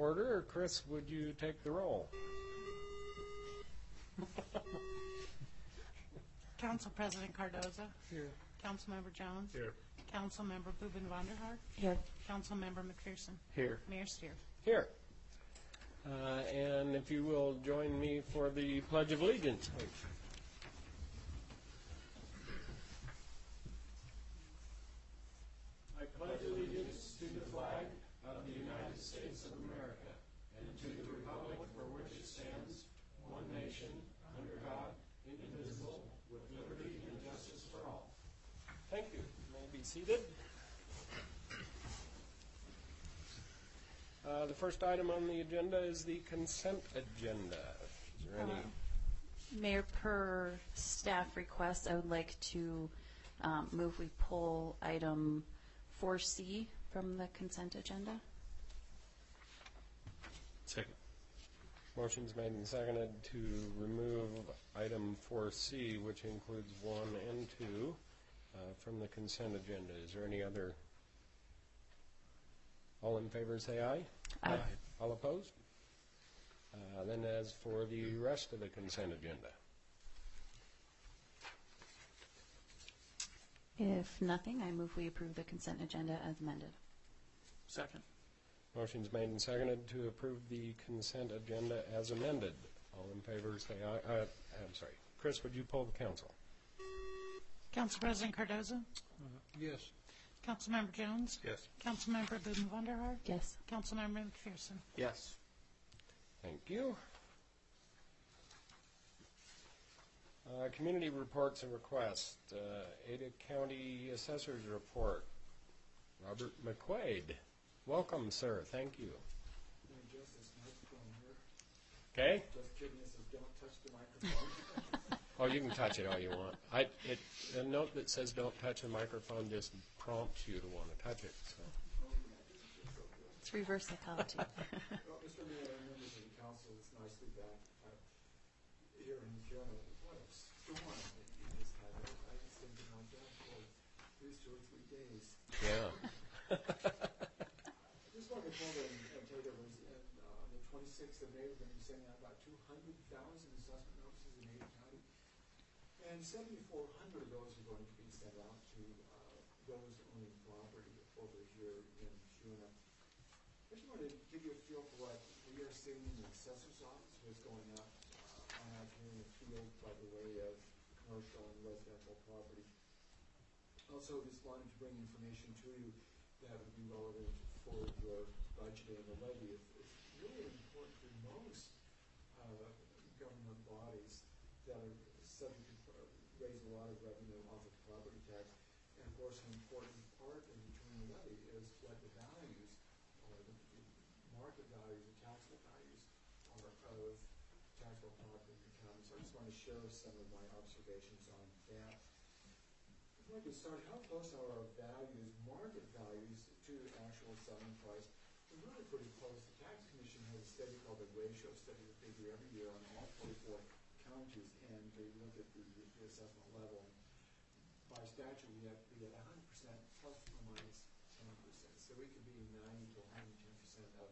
order. Chris, would you take the roll? Council President Cardoza. Here. Councilmember Jones. Here. Councilmember Boobin Vonderhaar. Here. Councilmember McPherson. Here. Mayor Steer. Here. And if you will join me for the Pledge of Allegiance, please. I pledge allegiance to the flag of the United States of America and to the republic for which it stands, one nation, under God, indivisible, with liberty and justice for all. Thank you. You may be seated. The first item on the agenda is the consent agenda. Is there any? Mayor, per staff request, I would like to move we pull item 4C from the consent agenda. Second. Motion's made and seconded to remove item 4C, which includes 1 and 2, from the consent agenda. Is there any other? All in favor say aye. Aye. All opposed? Then as for the rest of the consent agenda. If nothing, I move we approve the consent agenda as amended. Second. Motion's made and seconded to approve the consent agenda as amended. All in favor say aye. I'm sorry. Chris, would you poll the council? Council President Cardoza. Yes. Councilmember Jones. Yes. Councilmember Boobin Vonderhaar. Yes. Councilmember McPherson. Yes. Thank you. Community reports and requests. Ada County Assessor's Report. Robert McQuaid. Welcome, sir. Thank you. Just this microphone here. Okay? Just kidding, this is don't touch the microphone. Oh, you can touch it all you want. A note that says don't touch the microphone just prompts you to want to touch it. So. It's reverse psychology. Well, Mr. Mayor and members of the council, it's nice to be back here in Fiona. What a storm that you just had. I just think my job for at least 2 or 3 days. Yeah. I just wanted to call and tell you that on the 26th of May, we're going to be sending out about 200,000 assessment notices in Ada County. And 7,400 of those are going to be sent out to those owning property over here in Fiona. I just wanted to give you a feel for what we are seeing in the assessor's office, what's going on out here in the field by the way of commercial and residential property. Also, just wanted to bring information to you that would be relevant for your budgeting. The levy is really important for most government bodies that are subject to raise a lot of revenue off of property tax. And of course, an important part in determining the levy is what the values, or the market values, the taxable values are of taxable property in the county. So I just want to share some of my observations on that. If I could start, how close are our values, market values, to actual selling price? We're really pretty close. The Tax Commission has a study called the ratio study that they do every year on all 44 counties, and they look at the assessment level. By statute, we have to be at 100% plus or minus 10%. So we could be 90 to 110% of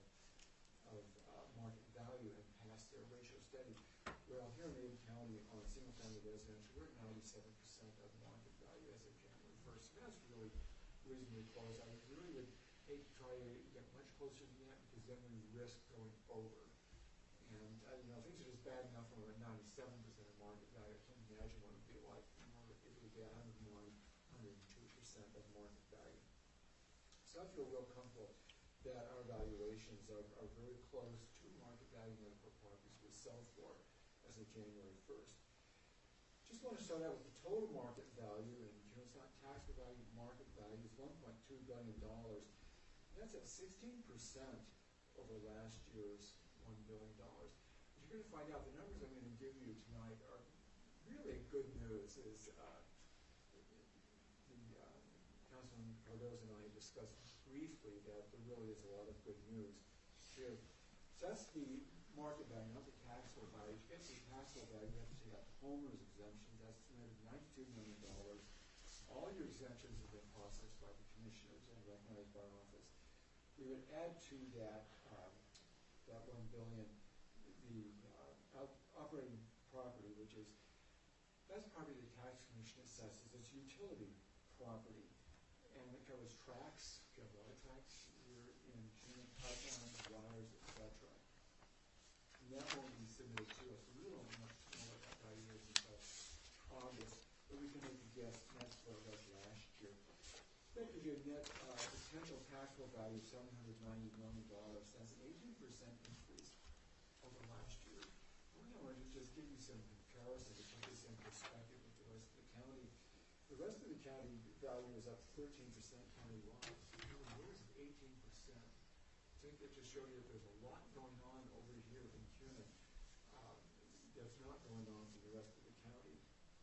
market value and pass their ratio study. Well, here in Ada County, on a single-family residential, we're at 97% of market value as of January 1st. So that's really reasonably close. I really would hate to try to get much closer than that because then we risk going over. And things are just bad enough when we're at 97% of market value. I can't imagine what it would be like if we get 101, 102% of market value. So I feel real comfortable that our valuations are very close to market value of the properties we sell for as of January 1st. Just want to start out with the total market value, and it's not taxable value, market value is $1.2 billion. That's at 16% over last year's $1 billion. But you're going to find out the numbers I'm going to give you tonight are really good news. Councilman Cardoza and I discussed briefly that there really is a lot of good news here. So that's the market value, not the taxable value. To get to the taxable value, you have to take out the homeowner's exemptions. That's estimated $92 million. All your exemptions have been processed by the commissioners and recognized by our office. We would add to that that 1 billion, the operating property, which is, that's property the tax commission assesses, it's utility property, and it covers tracks, if you have water tracks, you're in pipelines, wires, etc. And that won't be submitted to us. We don't know what that value is until August, but we can make a guess, and that's what it was last year. That gives you a net potential taxable value of $790 million. That's an 18% increase over last year. What I want to do is just give you some comparison to put this in perspective with the rest of the county. The rest of the county value is up 13% countywide. Where's 18%? I think that just showed you that there's a lot going on over here in CUNA that's not going on for the rest of the county.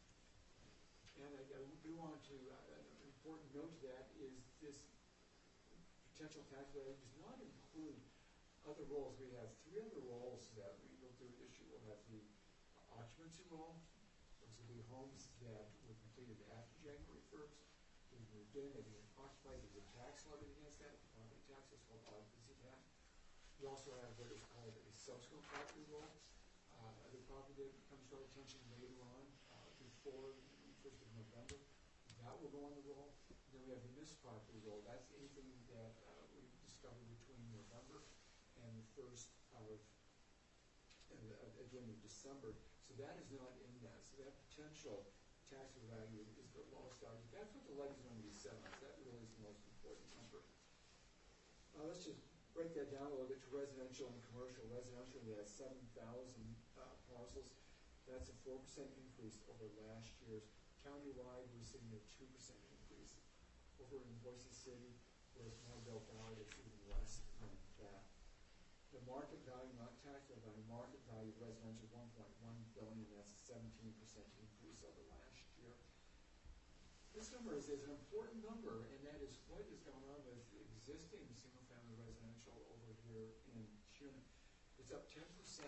And I do want to, an important note to that is this potential tax value does not include other roles. We have 3 other roles that we will do this year. We'll have the occupancy role. Those will be homes that were completed after January 1st. We moved in, they've been occupied, there's a tax levied against that, property tax, it's called occupancy tax. We also have what is called a subsequent property role. The property that comes to our attention later on, before the 1st of November, that will go on the roll. And then we have the missed property roll. That's anything that we discovered between November and the 1st of, again, of December. So that is not in that. So that potential taxable value is the lowest value. That's what the levy is going to be set on. So that really is the most important number. Let's just break that down a little bit to residential and commercial. Residential, we have 7,000 parcels. That's a 4% increase over last year's. Countywide, we're seeing a 2% increase. Over in Boise City, where it's more built out, it's even less than that. The market value, not taxable value, market value of residential is $1.1 billion. That's a 17% increase over last year. This number is an important number, and that is what is going on with existing single-family residential over here in CUNA. It's up 10%.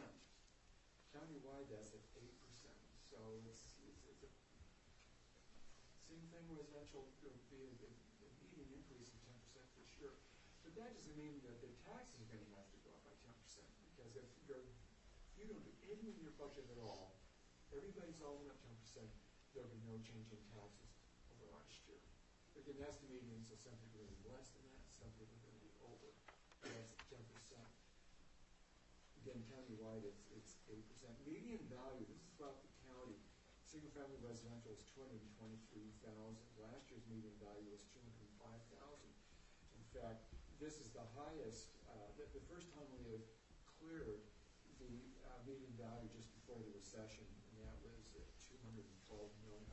Countywide, that's at 8%. So it's a single-family residential would be a median increase of 10% this year. But that doesn't mean that the taxes are going to have to go up by 10%, because if you don't do anything in your budget at all, everybody's all in up 10%, there'll be no change in taxes over last year. Again, that's the median, so some people are going to be less than that, some people are going to be over. That's 10%. Again, countywide, it's 8%. Median value, this is throughout the county. Single-family residential is $223,000. Last year's median value was $205,000. In fact, this is the highest, the first time we have cleared the median value just before the recession, and that was at $212,000.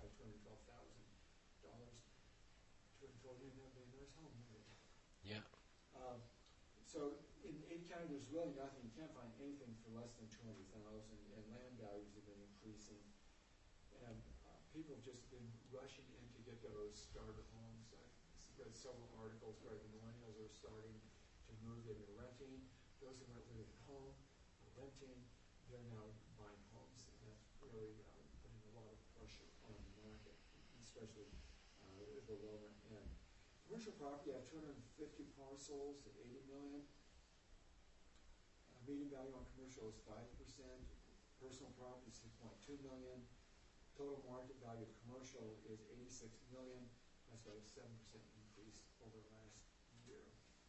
$212 million, that'd be a nice home, wouldn't it? Yeah. So in Ada County, there's really nothing. You can't find anything for less than $200,000, and land values have been increasing. And people have just been rushing in to get those starter homes. I've read several articles where the millennials are starting to move. They've been renting. Those who weren't living at home or renting, they're now buying homes. And that's really putting a lot of pressure on the market, especially the lower end. Commercial property, I have 250 parcels at $80 million. Median value on commercial is 5%. Personal property is $6.2 million. Total market value of commercial is $86 million. That's about a 7% increase over last year.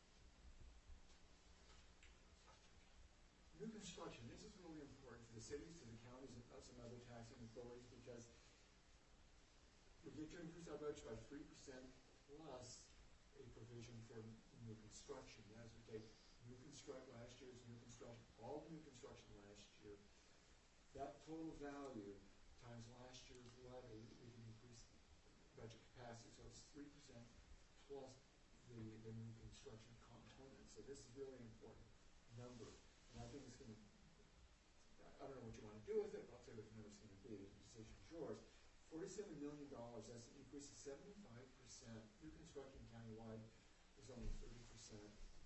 New construction. This is really important for the cities, to the counties, and us and other taxing authorities, because we get to increase our budget by 3% plus a provision for new construction. As we take new construction, last year's new construction, all the new construction last year, that total value times last year's levy, we can increase budget capacity. So it's 3% plus the new construction component. So this is really an important number. And I think it's going to, I don't know what you want to do with it, but I'll tell you what the number is going to be. The decision is yours. $47 million, that's an increase of 75%. New construction countywide is only 30%.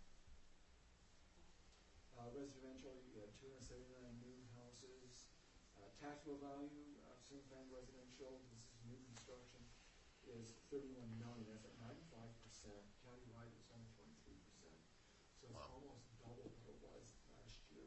Residential, you got 279 new houses. Taxable value, single-family residential, this is new construction, is $31 million. That's at 95%. Countywide, it's only 23%. So it's almost double what it was last year.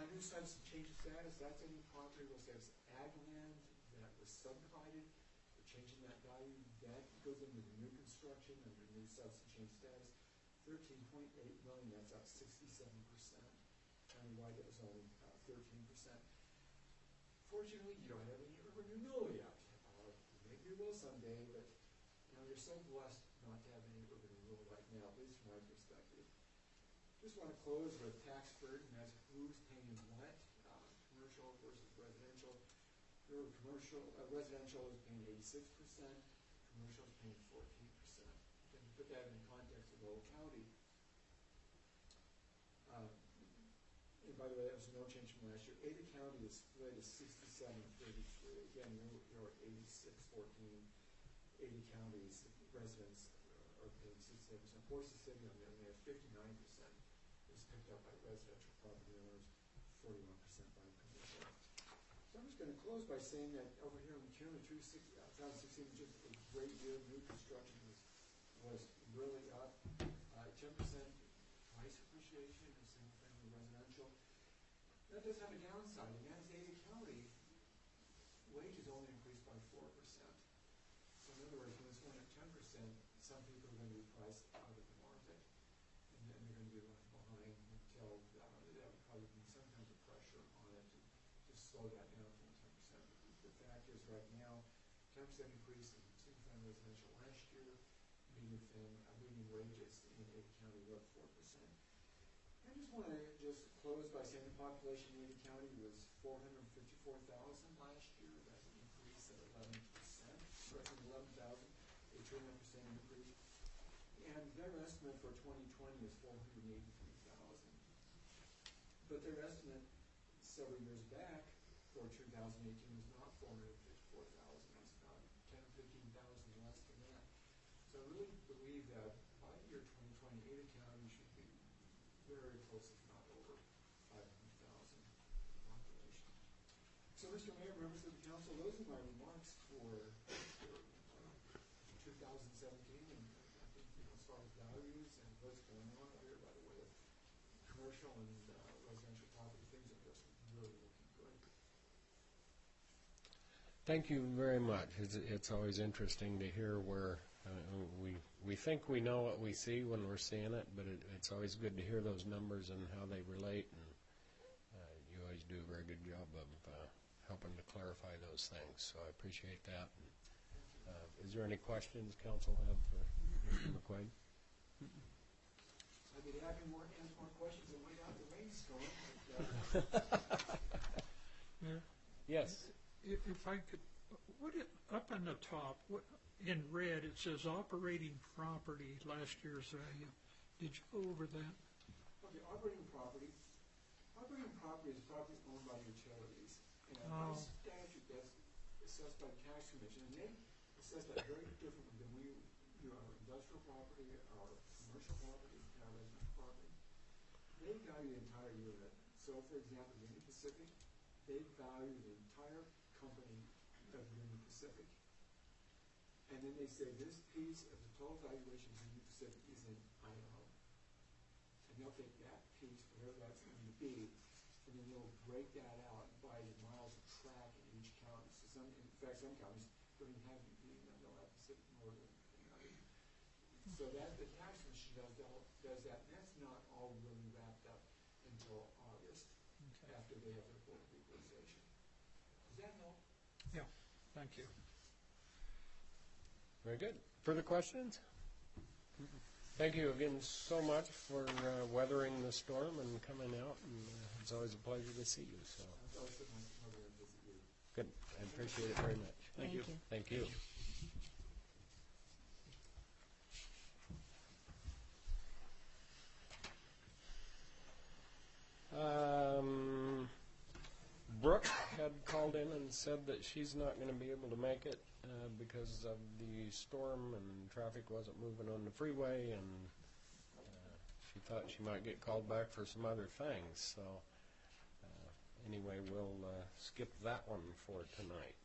new substance change of status, that's any property that says ag land that was subdivided, we're changing that value, that goes into the new construction under new substance change status. 13.8 million, that's up 67%. Countywide, that was only 13%. Fortunately, you don't have any urban renewal yet. Maybe you will someday, but you're so blessed not to have any urban renewal right now, at least from my perspective. Just want to close with tax burden. That's who's paying what, commercial versus residential. Residential is paying 86%, commercial is paying 14%. And to put that in context of Lowell County, and by the way, that was no change from last year. Ada County is split as 67-33. Again, you're 86-14. Ada County's residents are paying 67%. Forsyth City, on the other hand, 59% is picked up by residential property owners, 41% by commercial. So I'm just going to close by saying that over here in McEwen, 2016 was just a great year. New construction was really up. 10% price appreciation in single-family residential. That does have a downside, and that's Ada County. Wages only increased by 4%. So in other words, when it's going up 10%, some people are going to be priced out of the market, and then they're going to be left behind until that would probably be some kind of pressure on it to slow that down from 10%. The fact is, right now, 10% increase in single-family residential last year, median wages in Ada County were up 4%. I just want to close by saying the population in Ada County was 454,000 last year. That's an increase of 11%. Correctly, 11,000, a 200% increase. And their estimate for 2020 is 483,000. But their estimate several years back for 2018 was not 454,000. It's about 10 or 15,000 less than that. So I really believe that by the year 2020, Ada County should be very close, if not over 500,000 population. So, Mr. Mayor, members of the council, those are my remarks for 2017, and I think as far as values and what's going on out here, by the way, of commercial and residential property, things are just really looking good. Thank you very much. It's always interesting to hear where we think we know what we see when we're seeing it, but it's always good to hear those numbers and how they relate, and you always do a very good job of helping to clarify those things, so I appreciate that. Is there any questions council have for Mr. McQuaid? I'd be happy to answer more questions and wait out the rainstorm. Yes. If I could, up on the top, in red, it says operating property, last year's value. Did you go over that? Okay, operating property is property owned by utilities. And by statute, that's assessed by the tax commission. And they assess that very differently than we do our industrial property, our commercial property, and our residential property. They value the entire unit. So, for example, Union Pacific, they value the entire company of Union Pacific. And then they say this piece of the total valuation of Union Pacific is in Idaho. And they'll take that piece, whatever that's going to be, and then they'll break that out by the miles of track in each county. So in fact, some counties don't even have UP, they'll have Pacific Northern. So that the tax commission does that, and that's not all really wrapped up until August, after they have their board of equalization. Does that help? Yeah, thank you. Very good. Further questions? Thank you again so much for weathering the storm and coming out. And, it's always a pleasure to see you. So. It's always nice to come over and visit you. Good. I appreciate it very much. Thank you. Thank you. Brooke had called in and said that she's not going to be able to make it because of the storm and traffic wasn't moving on the freeway, and she thought she might get called back for some other things. So anyway, we'll skip that one for tonight.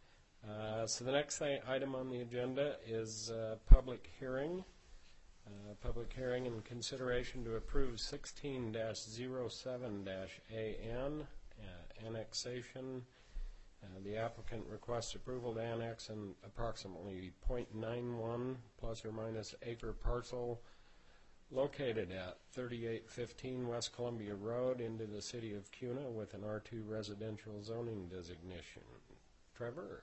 So the next item on the agenda is public hearing. public hearing and consideration to approve 16-07-AN, annexation. The applicant requests approval to annex an approximately .91 plus or minus acre parcel located at 3815 West Columbia Road into the city of Kuna with an R2 residential zoning designation. Trevor?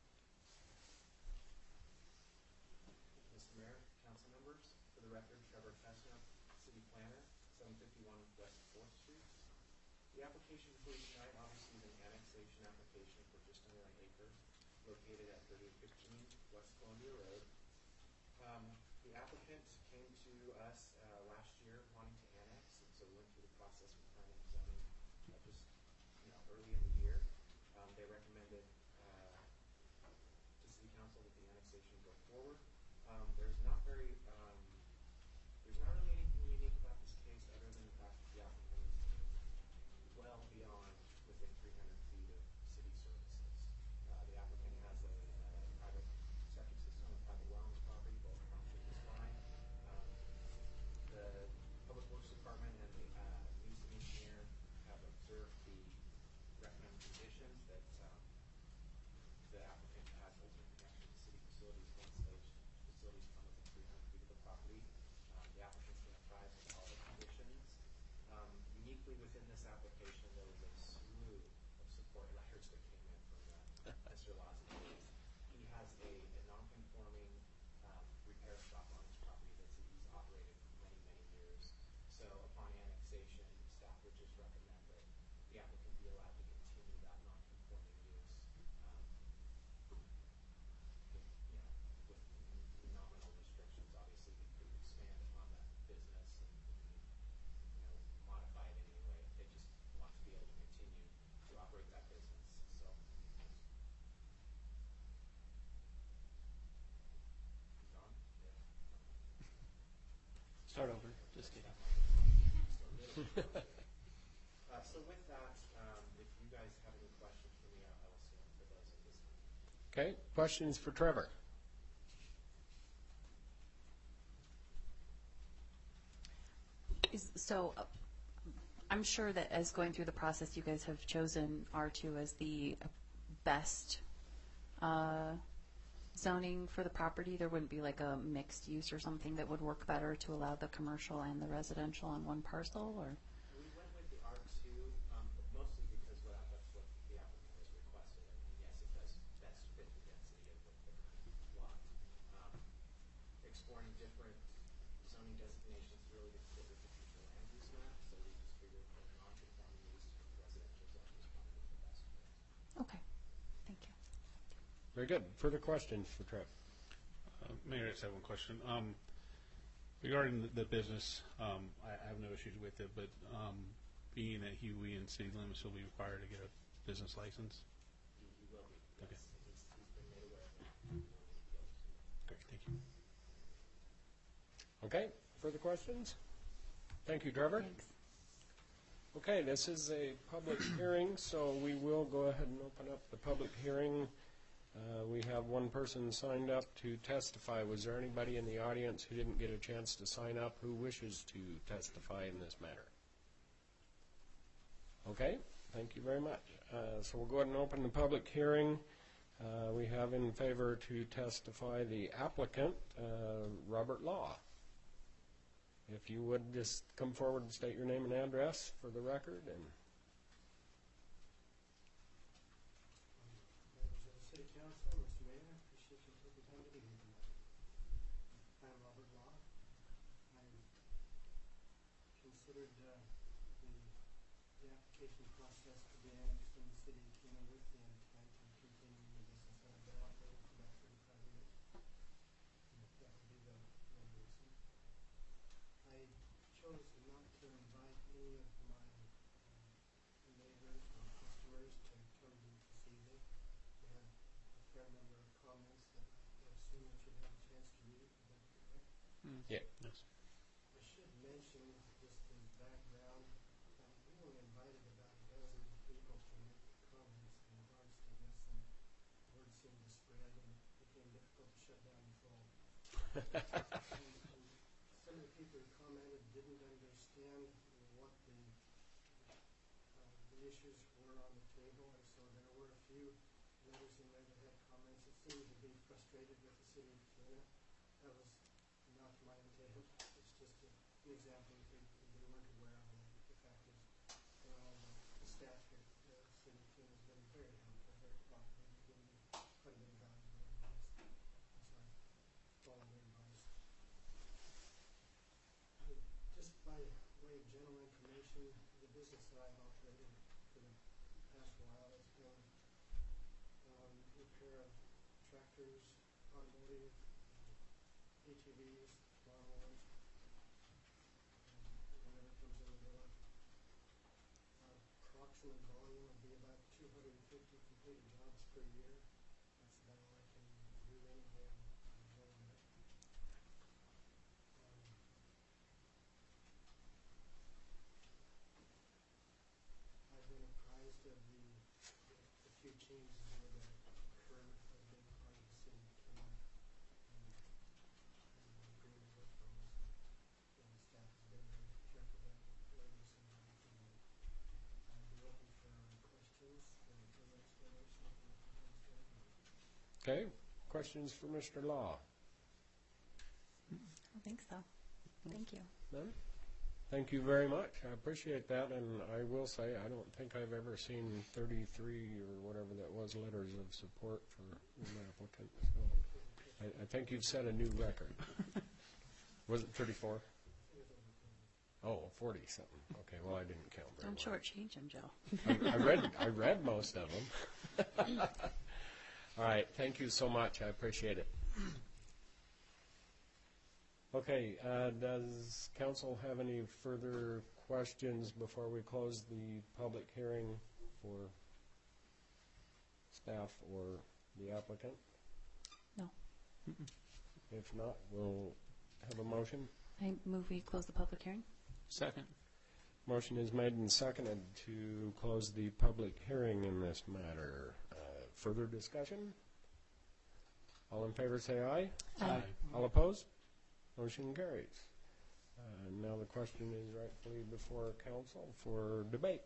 Mr. Mayor, council members, for the record, Trevor Chestnut, city planner, 751 West 4th Street. The application before you tonight obviously is an annexation application for just under an acre located at 3815 West Columbia Road. The applicant came to us last year wanting to annex, and so we went through the process with planning and zoning just early in the year. They recommended to city council that the annexation go forward. There's not really anything unique about this case other than the fact that the applicant is well beyond within 300 feet of city services. The applicant has a private septic system, a private well on the property, both functions just fine. The Public Works Department and the Newsom engineer have observed the recommended conditions that the applicant has ultimate connection to city facilities once those facilities come within 300 feet of the property. The applicant's been apprised of all the conditions. Uniquely within this application, there was a slew of support letters that came in from Mr. Lawson. He has a non-conforming repair shop on his property that he's operated for many, many years. So upon annexation, staff would just recommend that the applicant be allowed to continue that non-conforming use with nominal restrictions. Obviously, he could expand upon that business and modify it in any way. They just want to be able to continue to operate that business. So, John? Yeah. Start over. Just kidding. So with that, if you guys have any questions for me, I will stand for those at this time. Okay, questions for Trevor? I'm sure that as going through the process, you guys have chosen R2 as the best zoning for the property. There wouldn't be like a mixed use or something that would work better to allow the commercial and the residential on one parcel, or? We went with the R2, but mostly because that's what the applicant has requested. And yes, it does best fit the density of the lot. Exploring different zoning designations really to fit with the future land use map. So we just figured that non-conforming use residential zone was probably the best fit. Okay, thank you. Very good. Further questions for Trev? Mayor, I just have one question. Regarding the business, I have no issues with it, but being at Huey and city limits, will be required to get a business license? He will be. Okay. Yes, he's been made aware of that. Great, thank you. Okay, further questions? Thank you, Trevor. Thanks. Okay, this is a public hearing, so we will go ahead and open up the public hearing. We have one person signed up to testify. Was there anybody in the audience who didn't get a chance to sign up who wishes to testify in this matter? Okay, thank you very much. So we'll go ahead and open the public hearing. We have in favor to testify the applicant, Robert Law. If you would just come forward and state your name and address for the record. And Members of the City Council, Mr. Mayor, I appreciate you taking time to be here tonight. I'm Robert Law. I've considered the application process to be annexed in the city of Kuna with the intent of continuing the business that I've been operating for about 35 years. And that would be the main reason. I chose not to invite any of my neighbors or customers to come this evening. We had a fair number of comments that I assume that you'd have a chance to read. Would that be correct? yeah, Yes. I should mention, just in background, we only invited about a dozen people to make comments in regards to this, and word seemed to spread, and it became difficult to shut down the phone. And some of the didn't understand what the issues were on the table, and so there were a few letters in there that had comments that seemed to be frustrated with the city of Kena. That was not my intent. It's just an example if they weren't aware of it. The fact is, the staff here at the city of Kena has been very helpful, very cooperative, given me quite a bit of valuable advice. And so I follow their advice. Just by way of general information, the business that I've operated for the past while has been repair of tractors, automotive, ATVs, lawnmowers, whatever comes in the door. Approximate volume would be about 250 completed jobs per year. That's about all I can do anyway on my own. I've been apprised of the few changes that have occurred as being part of the city of Kena, and in agreement with those. And the staff has been very careful to notice and everything. I'd be open for questions and further explanation if anything comes to mind. Okay, questions for Mr. Law? I don't think so. Thank you. None? Thank you very much. I appreciate that, and I will say I don't think I've ever seen 33 or whatever that was letters of support for an applicant. So I think you've set a new record. Was it 34? Oh, 40 something. Okay, well I didn't count very Don't well. shortchange him, Joe. I read most of them. All right, thank you so much. I appreciate it. Okay, does council have any further questions before we close the public hearing for staff or the applicant? No. If not, we'll have a motion. I move we close the public hearing. Second. Motion is made and seconded to close the public hearing in this matter. Further discussion? All in favor say aye. Aye. All opposed? Motion carries. Now the question is rightfully before council for debate.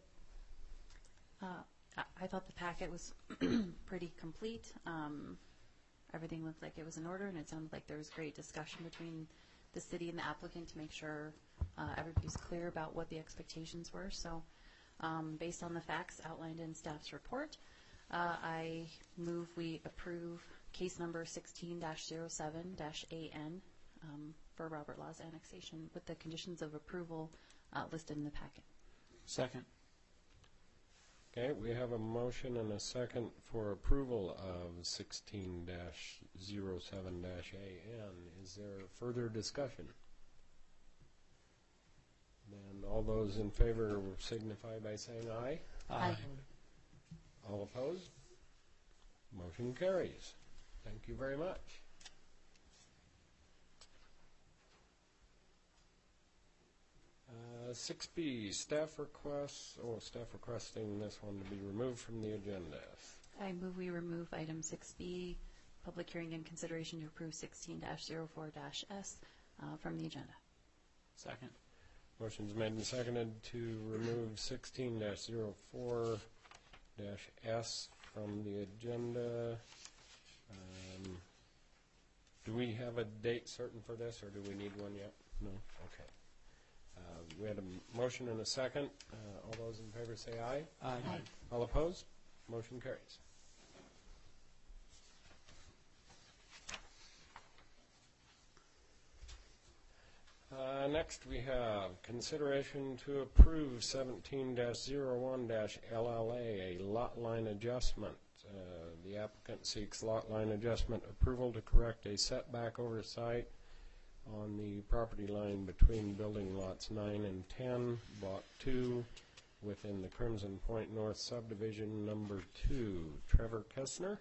I thought the packet was pretty complete. Everything looked like it was in order, and it sounded like there was great discussion between the city and the applicant to make sure everybody's clear about what the expectations were. So based on the facts outlined in staff's report, I move we approve case number 16-07-AN for Robert Law's annexation with the conditions of approval listed in the packet. Second. Okay, we have a motion and a second for approval of 16-07-AN. Is there further discussion? Then all those in favor signify by saying aye. Aye. All opposed? Motion carries. Thank you very much. Uh, 6B, staff requests, staff requesting this one to be removed from the agenda. I move we remove item 6B, public hearing and consideration to approve 16-04-S from the agenda. Second. Motion's made and seconded to remove 16-04-S from the agenda. Do we have a date certain for this, or do we need one yet? No? Okay. We had a motion and a second. All those in favor say aye. Aye. All opposed? Motion carries. Next we have consideration to approve 17-01-LLA, a lot line adjustment. The applicant seeks lot line adjustment approval to correct a setback oversight on the property line between building lots 9 and 10, Block 2, within the Crimson Point North Subdivision Number 2. Trevor Kessner.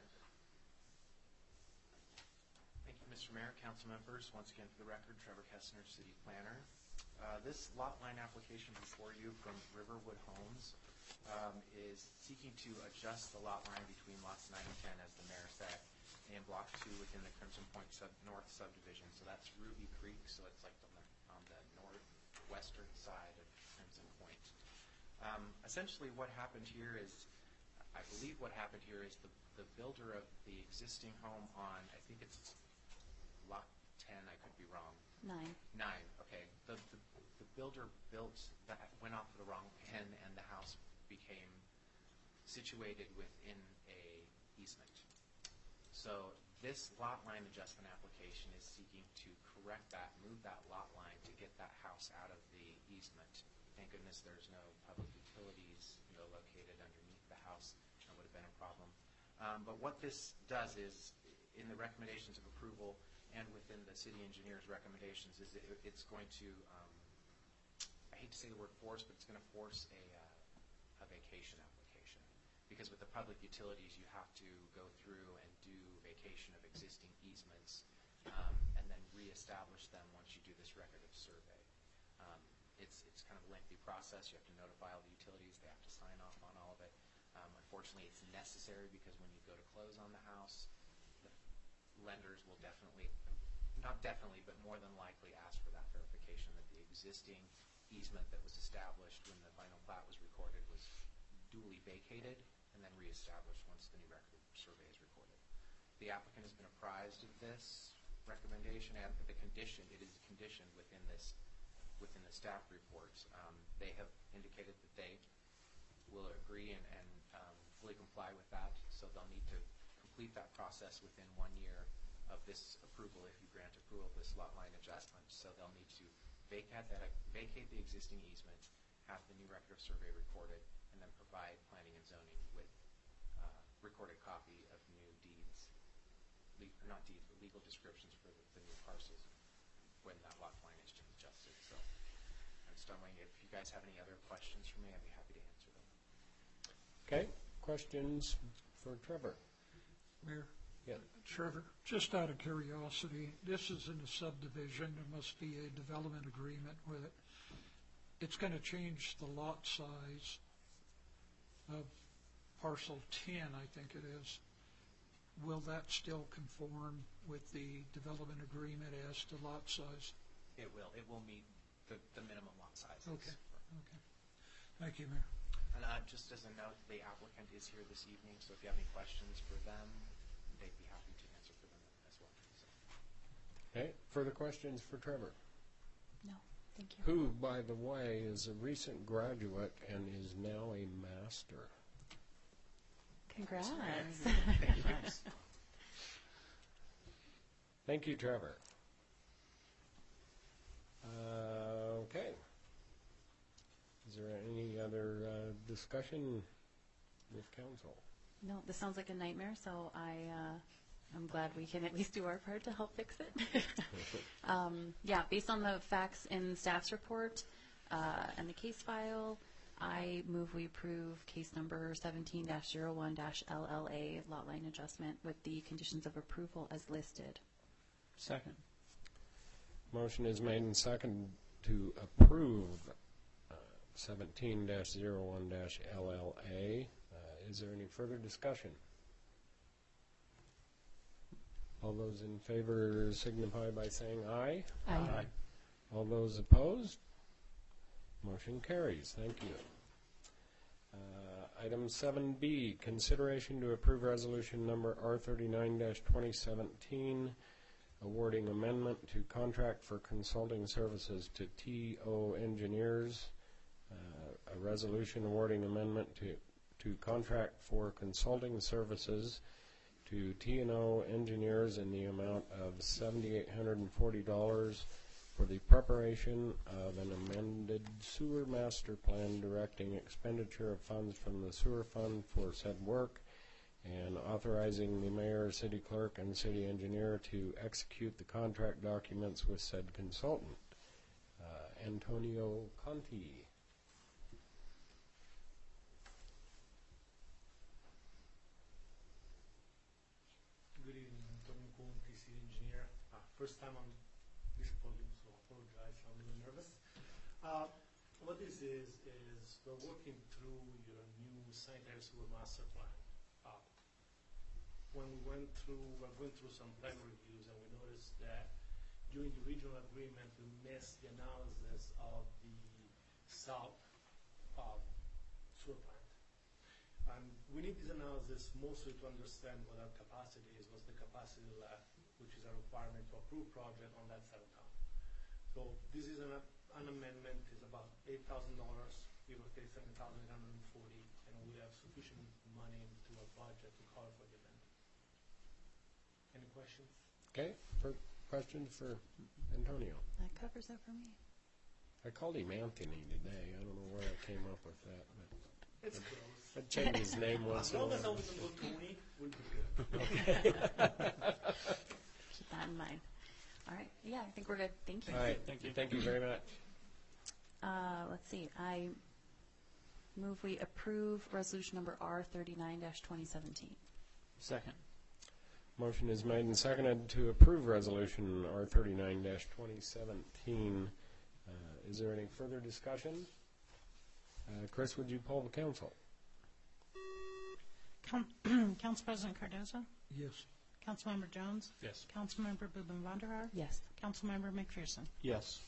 Thank you, Mr. Mayor, council members. Once again, for the record, Trevor Kessner, city planner. This lot line application before you from Riverwood Homes is seeking to adjust the lot line between lots 9 and 10, as the mayor said, and Block 2 within the Crimson Point North subdivision. So that's Ruby Creek, so it's like on the western side of Crimson Point. Essentially what happened here is, I believe what happened here is the builder of the existing home on, I think it's lot 10, I could be wrong. 9. 9, okay. The builder went off the wrong pin, and the house became situated within a easement. So this lot line adjustment application is seeking to correct that, move that lot line to get that house out of the easement. Thank goodness there's no public utilities, located underneath the house. That would have been a problem. But what this does is, in the recommendations of approval and within the city engineer's recommendations, is it's going to, I hate to say the word force, but it's going to force a vacation application. Because with the public utilities, you have to go through and do vacation of existing easements and then reestablish them once you do this record of survey. It's kind of a lengthy process. You have to notify all the utilities. They have to sign off on all of it. Unfortunately, it's necessary because when you go to close on the house, the lenders will definitely, not definitely, but more than likely ask for that verification that the existing easement that was established when the final plat was recorded was duly vacated and then reestablished once the new record of survey is recorded. The applicant has been apprised of this recommendation and the condition. It is conditioned within the staff report. They have indicated that they will agree and fully comply with that, so they'll need to complete that process within 1 year of this approval if you grant approval of this lot line adjustment. So they'll need to vacate the existing easement, have the new record of survey recorded, and then provide planning and zoning with recorded copy of new deeds, not deeds, but legal descriptions for the new parcels when that lot line is adjusted. So I'm just wondering if you guys have any other questions for me, I'd be happy to answer them. Okay, questions for Trevor? Mayor? Yeah. Trevor, just out of curiosity, this isn't a subdivision. There must be a development agreement with it. It's going to change the lot size of parcel 10, I think it is. Will that still conform with the development agreement as to lot size? It will. It will meet the minimum lot sizes. Okay. Okay. Thank you, Mayor. And just as a note, the applicant is here this evening, so if you have any questions for them, they'd be happy to answer for them as well. So. Okay, further questions for Trevor? No, thank you. Who, by the way, is a recent graduate and is now a master. Congrats. Thank you, Trevor. Okay. Is there any other discussion with council? No, this sounds like a nightmare, so I'm glad we can at least do our part to help fix it. Yeah, based on the facts in staff's report and the case file, I move we approve case number 17-01-LLA lot line adjustment with the conditions of approval as listed. Second. Motion is made and second to approve 17-01-LLA. Is there any further discussion? All those in favor signify by saying aye. Aye. All those opposed? Motion carries. Thank you. Item 7B, consideration to approve resolution number R39-2017, awarding amendment to contract for consulting services to TO Engineers. A resolution awarding amendment to contract for consulting services to T&O Engineers in the amount of $7,840 for the preparation of an amended sewer master plan directing expenditure of funds from the sewer fund for said work and authorizing the mayor, city clerk, and city engineer to execute the contract documents with said consultant. Antonio Conti. Good evening, Antonio Conti, city engineer. First time on this podium, so I apologize, I'm a little nervous. What this is we're working through your new sanitary sewer master plan. When we went through some plan reviews, and we noticed that during the regional agreement, we missed the analysis of the south sewer plant. And we need this analysis mostly to understand what our capacity is, what's the capacity left, which is a requirement to approve project on that side of town. So this is an amendment, it's about $8,000, give or take $7,840, and we have sufficient money into our budget to cover for the event. Any questions? Okay, questions for Antonio? That covers it for me. I called him Anthony today. I don't know where I came up with that, but It's close. I'd change his name once As in a long as I while. wasn't go Tony, we'll be good. Keep that in mind. All right. Yeah, I think we're good. Thank you. All right, thank you very much. Let's see. I move we approve resolution number R39-2017. Second. Motion is made and seconded to approve resolution R39-2017. Is there any further discussion? Chris, would you poll the council? Council President Cardoza? Yes. Councilmember Jones? Yes. Councilmember Boobin Vanderhaar? Yes. Councilmember McPherson? Yes.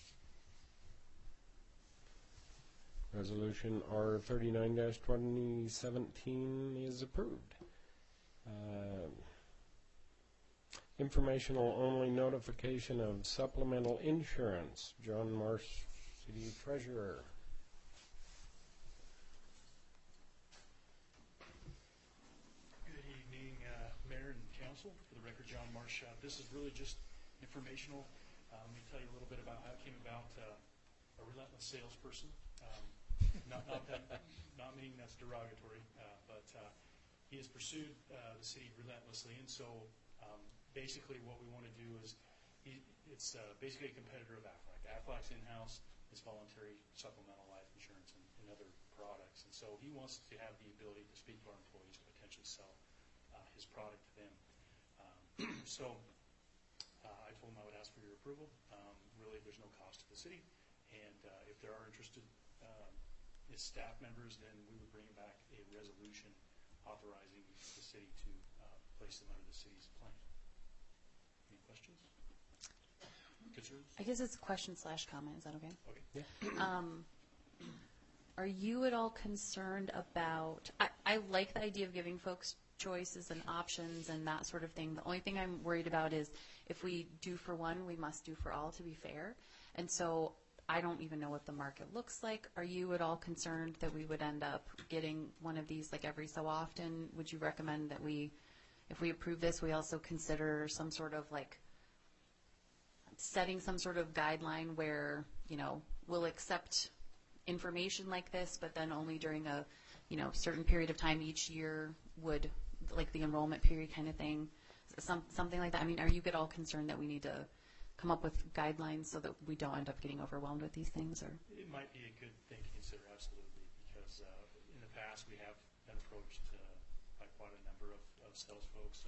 Resolution R39-2017 is approved. Informational only notification of supplemental insurance. John Marsh, City Treasurer. Good evening, Mayor and Council. For the record, John Marsh. This is really just informational. Let me tell you a little bit about how it came about. A relentless salesperson. Not meaning that's derogatory, but he has pursued the city relentlessly, and so basically what we want to do is it's basically a competitor of Aflac. Aflac's in-house is voluntary supplemental life insurance and other products, and so he wants to have the ability to speak to our employees and potentially sell his product to them. So I told him I would ask for your approval. Really, there's no cost to the city, and if there are interested as staff members, then we would bring back a resolution authorizing the city to place them under the city's plan. Any questions? Concerns? I guess it's question/comment. Is that okay? Okay. Are you at all concerned about, I like the idea of giving folks choices and options and that sort of thing. The only thing I'm worried about is if we do for one, we must do for all, to be fair. And so I don't even know what the market looks like. Are you at all concerned that we would end up getting one of these like every so often? Would you recommend that if we approve this, we also consider some sort of like setting some sort of guideline where, we'll accept information like this, but then only during a, certain period of time each year would, like the enrollment period kind of thing, something like that? I mean, are you at all concerned that we need to come up with guidelines so that we don't end up getting overwhelmed with these things? Or It might be a good thing to consider, absolutely, because in the past we have been approached by quite a number of sales folks.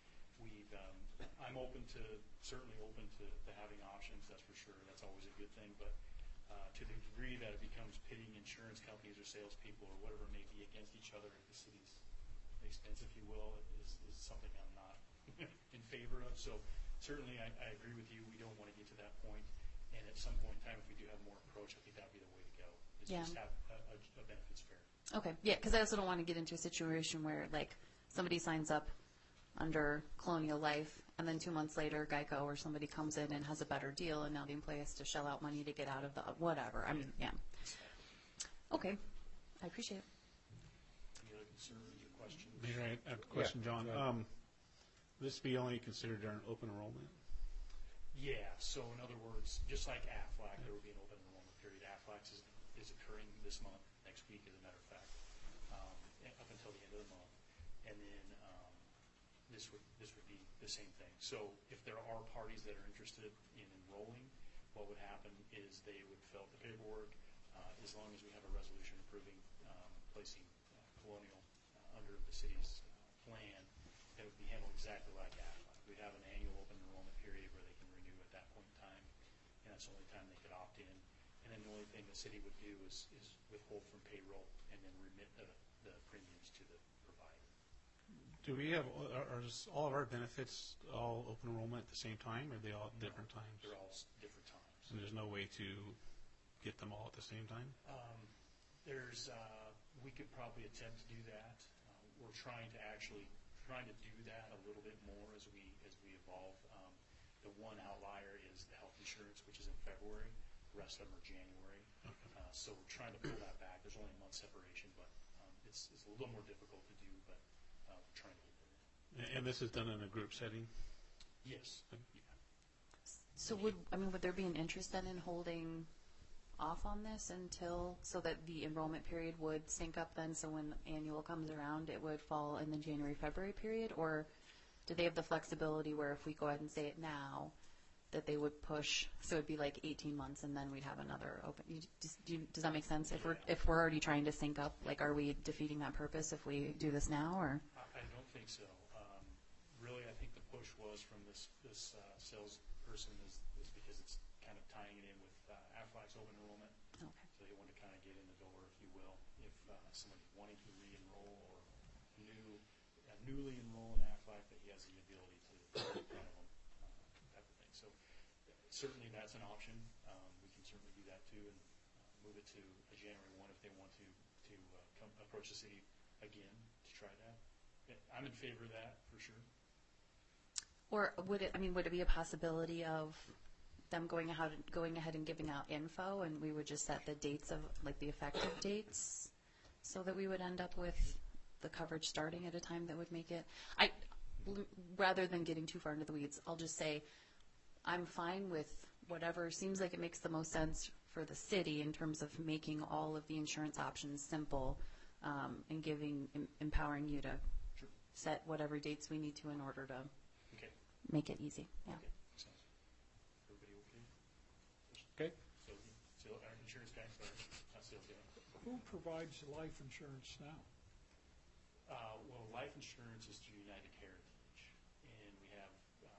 I'm certainly open to having options, that's for sure. That's always a good thing, but to the degree that it becomes pitting insurance companies or salespeople or whatever it may be against each other at the city's expense, if you will, is something I'm not in favor of. So certainly I agree with you. We don't want to get to that point. And at some point in time, if we do have more approach, I think that would be the way to go, is Yeah. just have a benefits fair. okay, yeah, because I also don't want to get into a situation where like somebody signs up under Colonial Life and then 2 months later Geico or somebody comes in and has a better deal and now the employee has to shell out money to get out of the whatever. I mean, yeah. Okay, I appreciate it. Any other concerns or questions? Mayor, I have a question, Yeah, John. go ahead. This be only considered during open enrollment? Yeah, so in other words, just like Aflac, there will be an open enrollment period. Aflac is occurring this month, next week as a matter of fact, up until the end of the month. And then this would be the same thing. So if there are parties that are interested in enrolling, what would happen is they would fill out the paperwork, as long as we have a resolution approving placing Colonial under the city's plan, it would be handled exactly like Aflac. We'd have an annual open enrollment period where they can renew at that point in time, and that's the only time they could opt in. And then the only thing the city would do is withhold from payroll and then remit the premiums to the provider. Do we have, are just all of our benefits all open enrollment at the same time, or are they all at different times? They're all different times. And there's no way to get them all at the same time? We could probably attempt to do that. We're trying to do that a little bit more as we evolve. The one outlier is the health insurance, which is in February. The rest of them are January. So we're trying to pull that back. There's only a month separation, but it's a little more difficult to do, but we're trying to get there. And this is done in a group setting? Yes. Yeah. So would there be an interest then in holding off on this until, so that the enrollment period would sync up then, so when annual comes around, it would fall in the January-February period? Or do they have the flexibility where if we go ahead and say it now, that they would push, so it'd be like 18 months and then we'd have another open? Does that make sense? If we're already trying to sync up, like, are we defeating that purpose if we do this now, or? I don't think so. Really, I think the push was from this salesperson is because it's kind of tying it in with Aflac's open enrollment. Okay. So they want to kind of get in the door, if you will, if somebody's wanting to re-enroll or newly enroll in Aflac, that he has the ability to get in front of them, type of thing. So certainly that's an option. We can certainly do that too, and move it to a January 1 if they want to come approach the city again to try that. I'm in favor of that for sure. Or would it be a possibility of them going ahead and giving out info, and we would just set the dates of, like, the effective dates, so that we would end up with the coverage starting at a time that would make it? Rather than getting too far into the weeds, I'll just say I'm fine with whatever seems like it makes the most sense for the city in terms of making all of the insurance options simple, and empowering you to set whatever dates we need to in order to make it easy. Yeah. Okay. Sounds good. Everybody okay? Okay. So our insurance guy, sorry, not sales guy. Who provides life insurance now? Well, life insurance is through United Heritage, and we have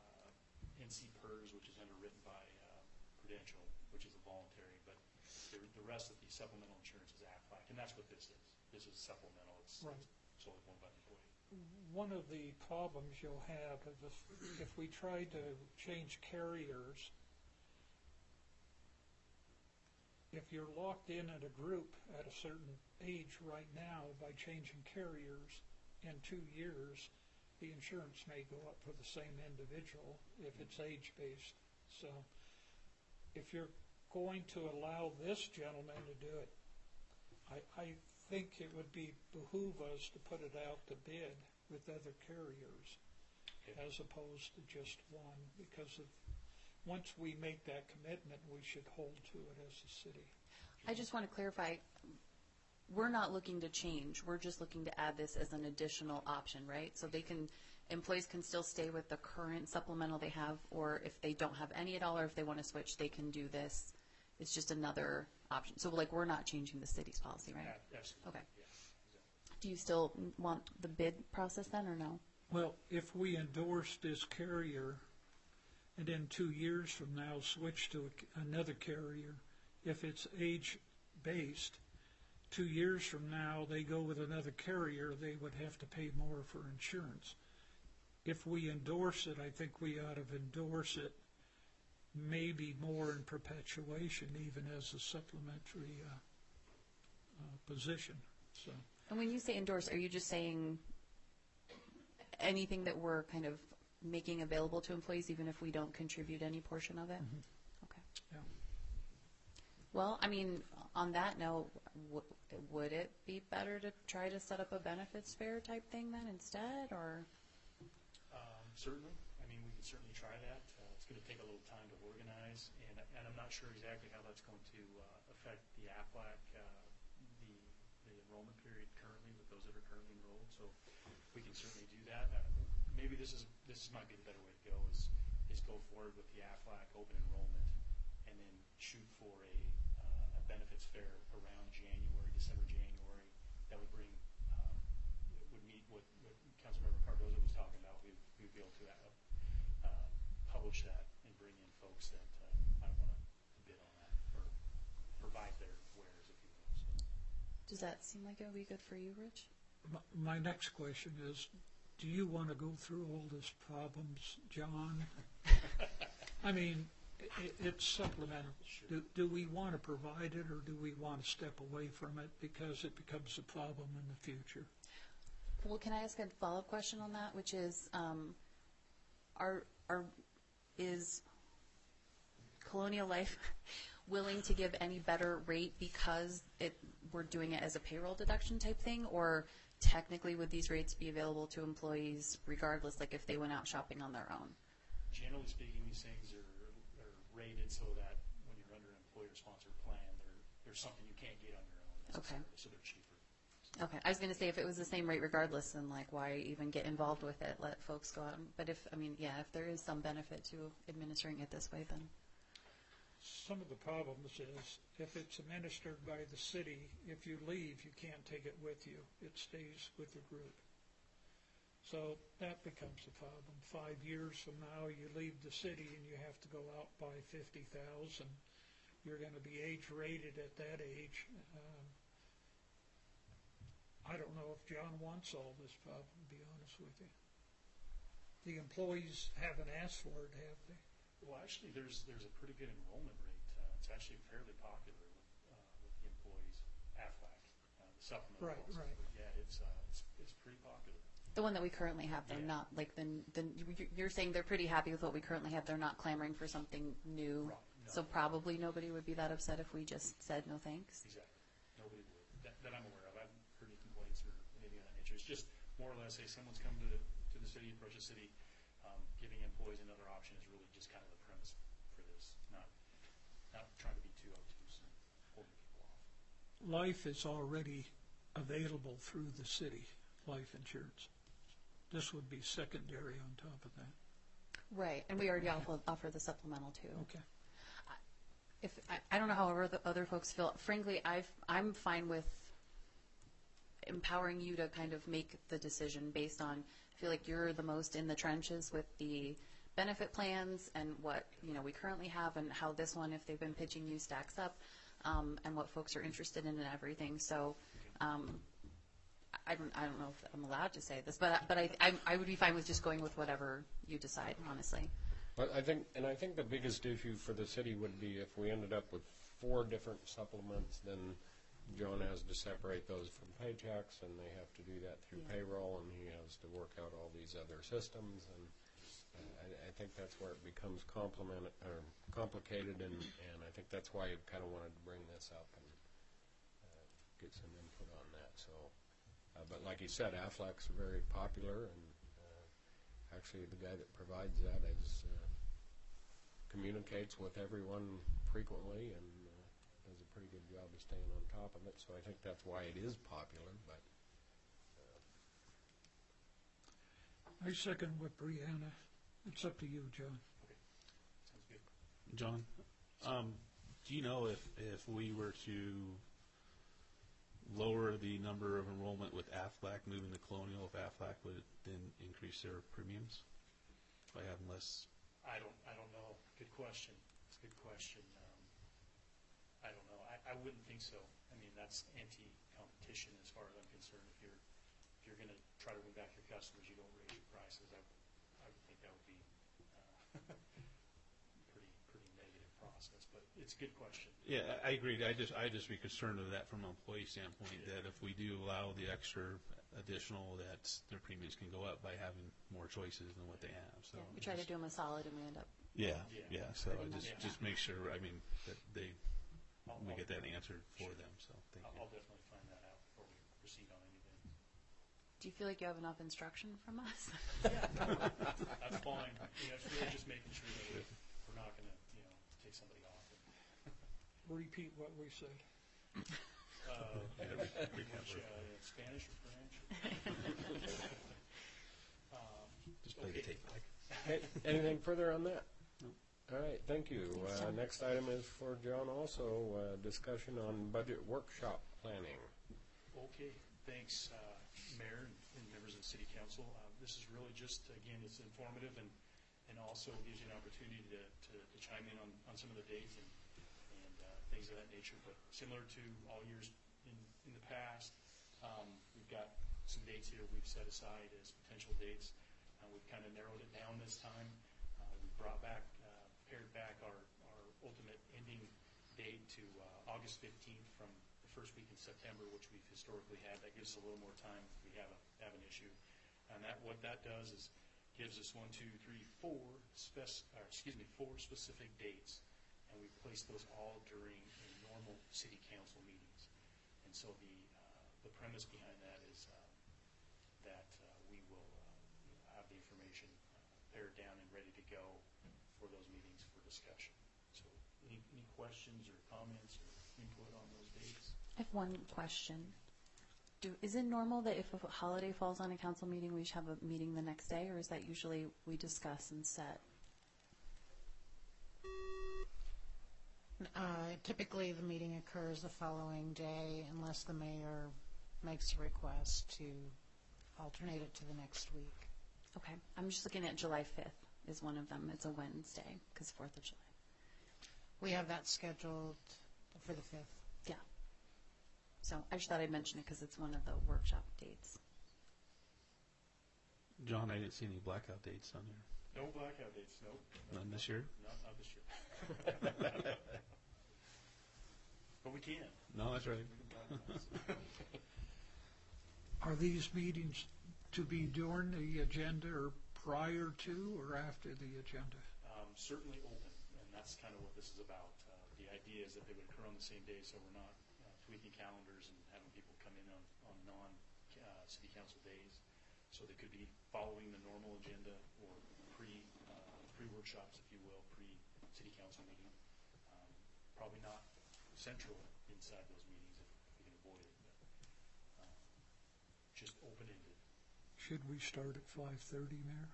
NC PERS, which is underwritten by Prudential, which is a voluntary, but the rest of the supplemental insurance is Aflac, and that's what this is. This is supplemental. It's Right. solely one by the employee. One of the problems you'll have is if we try to change carriers, if you're locked in at a group at a certain age right now, by changing carriers in 2 years, the insurance may go up for the same individual if it's age-based. So if you're going to allow this gentleman to do it, I think it would behoove us to put it out to bid with other carriers as opposed to just one, because once we make that commitment, we should hold to it as a city. I just want to clarify, we're not looking to change. We're just looking to add this as an additional option, right? So employees can still stay with the current supplemental they have, or if they don't have any at all, or if they want to switch, they can do this. It's just another option. So, like, we're not changing the city's policy, right? Absolutely. Okay. Yeah, exactly. Do you still want the bid process then, or no? Well, if we endorse this carrier and in 2 years from now switch to another carrier, if it's age-based, 2 years from now they go with another carrier, they would have to pay more for insurance. If we endorse it, I think we ought to endorse it maybe more in perpetuation, even as a supplementary position. So. And when you say endorse, are you just saying anything that we're kind of making available to employees, even if we don't contribute any portion of it? Mm-hmm. Okay. Yeah. Well, I mean, on that note, would it be better to try to set up a benefits fair type thing then instead, or? Certainly. I mean, we can certainly try that. It's going to take a little time to organize, and I'm not sure exactly how that's going to affect the Aflac, the enrollment period currently with those that are currently enrolled. So we can certainly do that. Maybe this might be the better way to go is go forward with the Aflac open enrollment, and then shoot for a benefits fair around December, January. That would bring would meet what Councilmember Cardozo was talking about. We'd be able to publish that and bring in folks that might want to bid on that or provide their wares, if you will. So. Does that seem like it would be good for you, Rich? My next question is, do you want to go through all this problems, John? I mean, it's supplemental. Do we want to provide it, or do we want to step away from it because it becomes a problem in the future? Well, can I ask a follow-up question on that, which is, is Colonial Life willing to give any better rate because we're doing it as a payroll deduction type thing, or technically would these rates be available to employees regardless, like if they went out shopping on their own? Generally speaking, these things are rated so that when you're under an employer-sponsored plan, there's something you can't get on your own necessarily, Okay. so they're cheaper. Okay, I was going to say if it was the same rate regardless, then like why even get involved with it? Let folks go out. But if there is some benefit to administering it this way, then. Some of the problems is if it's administered by the city, if you leave, you can't take it with you. It stays with the group. So that becomes a problem. 5 years from now, you leave the city and you have to go out by $50,000. You're going to be age rated at that age. I don't know if John wants all this problem, to be honest with you. The employees haven't asked for it, have they? Well, actually, there's a pretty good enrollment rate. It's actually fairly popular with the employees. AFLAC, the supplemental. Right, policy. right. But yeah, it's pretty popular. The one that we currently have, they're Yeah. not like you're saying they're pretty happy with what we currently have. They're not clamoring for something new. Right, no. So probably nobody would be that upset if we just said no thanks. Exactly. Nobody would that I'm aware of. I haven't heard any complaints or anything of that nature. It's just more or less, hey, someone's come to the city, approach the city. Giving employees another option is really just kind of the premise for this. Not trying to be too obtuse and holding people off. Life is already available through the city, life insurance. This would be secondary on top of that. Right, and we already offer the supplemental too. Okay. I don't know how other folks feel. Frankly, I'm fine with empowering you to kind of make the decision based on. I feel like you're the most in the trenches with the benefit plans and what we currently have and how this one, if they've been pitching you, stacks up, and what folks are interested in and everything. So. I don't know if I'm allowed to say this, but I would be fine with just going with whatever you decide, honestly. But I think the biggest issue for the city would be if we ended up with 4 different supplements, then John has to separate those from paychecks, and they have to do that through payroll, and he has to work out all these other systems, and I think that's where it becomes complicated, and I think that's why I kind of wanted to bring this up and get some input on that. So. But like you said, AFLAC's very popular, and actually the guy that provides that communicates with everyone frequently and does a pretty good job of staying on top of it. So I think that's why it is popular. But I second what Brianna. It's up to you, John. Okay, sounds good. John, do you know if we were to lower the number of enrollment with AFLAC moving to Colonial, if AFLAC would then increase their premiums by having less? I don't know. Good question. It's a good question. I don't know. I wouldn't think so. I mean, that's anti-competition as far as I'm concerned. If you're going to try to win back your customers, you don't raise your prices. I would think that would be pretty negative process. But it's a good question. Yeah, I agree. I just be concerned of that from an employee standpoint, that if we do allow the extra additional, that their premiums can go up by having more choices than what they have. So We try to do them a solid, and we end up. Yeah. So Pretty much. just make sure. I mean, that we get that answered for them. So thank you. I'll definitely find that out before we proceed on anything. Do you feel like you have enough instruction from us? That's fine. It's really just making sure that we're not going to take somebody off. Repeat what we said. Spanish or French? Just play the tape, Mike. okay, anything further on that? No. All right, thank you. Thanks, John. Next item is for John also, discussion on budget workshop planning. Okay, thanks, Mayor and members of the City Council. This is really just, again, it's informative and also gives you an opportunity to chime in on some of the dates and things of that nature. But similar to all years in the past, we've got some dates here we've set aside as potential dates. We've kind of narrowed it down this time. We brought back, pared back our ultimate ending date to August 15th from the first week in September, which we've historically had. That gives us a little more time if we have an issue. And what that does is gives us 4 specific dates, and we place those all during normal city council meetings. And so the premise behind that is that we will have the information pared down and ready to go for those meetings for discussion. So any questions or comments or input on those dates? I have one question. Is it normal that if a holiday falls on a council meeting, we should have a meeting the next day, or is that usually we discuss and set? Typically, the meeting occurs the following day unless the mayor makes a request to alternate it to the next week. Okay. I'm just looking at July 5th is one of them. It's a Wednesday because 4th of July. We have that scheduled for the 5th. Yeah. So I just thought I'd mention it because it's one of the workshop dates. John, I didn't see any blackout dates on here. No blackout dates, nope. None this year? Not this year. But we can. No, that's right. Are these meetings to be during the agenda or prior to or after the agenda? Certainly open, and that's kind of what this is about. The idea is that they would occur on the same day, so we're not tweaking calendars and having people come in on non-city council days. So they could be following the normal agenda or pre-workshops, if you will, pre-city council meeting. Probably not central inside those meetings if we can avoid it, but just open-ended. Should we start at 5:30, Mayor?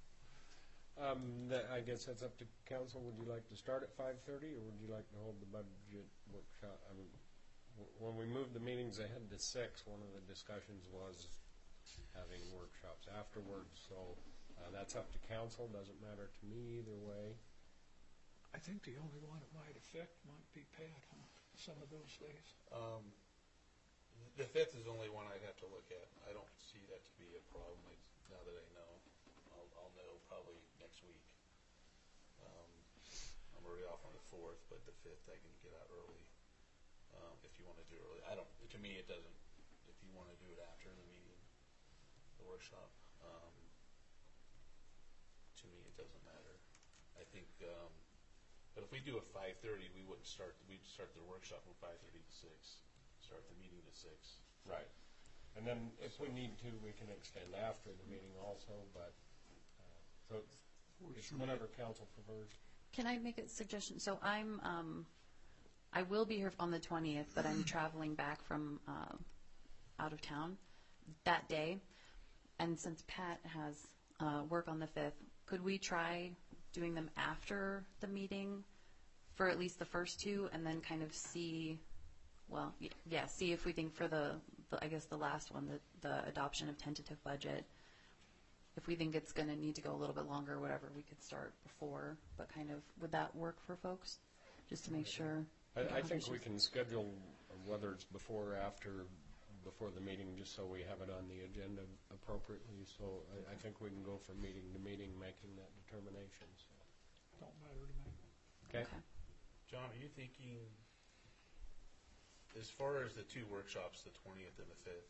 I guess that's up to council. Would you like to start at 5:30, or would you like to hold the budget workshop? I mean, when we moved the meetings ahead to 6, one of the discussions was having workshops afterwards. So that's up to council. Doesn't matter to me either way. I think the only one it might affect might be Pat, huh? Some of those days. The 5th is the only one I'd have to look at. I don't see that to be a problem now that I know. I'll know probably next week. I'm already off on the 4th, but the 5th I can get out early if you want to do it early. To me, it doesn't. If you want to do it after the meeting, the workshop, to me it doesn't matter. I think, but if we do a 5:30, we'd start the workshop from 5:30 to 6. Start the meeting at 6. Right. And then if we need to, we can extend after the meeting also, but so it's whatever council prefers. Can I make a suggestion? So I will be here on the 20th, but I'm traveling back from out of town that day. And since Pat has work on the 5th, could we try doing them after the meeting for at least the first two, and then kind of see, well, yeah, see if we think for the I guess the last one, the adoption of tentative budget, if we think it's going to need to go a little bit longer or whatever, we could start before, but kind of, would that work for folks? Just to make sure. I think we can schedule whether it's before or after before the meeting, just so we have it on the agenda appropriately. So I think we can go from meeting to meeting making that determination. So. Don't matter to me. Okay. John, are you thinking, as far as the two workshops, the 20th and the 5th,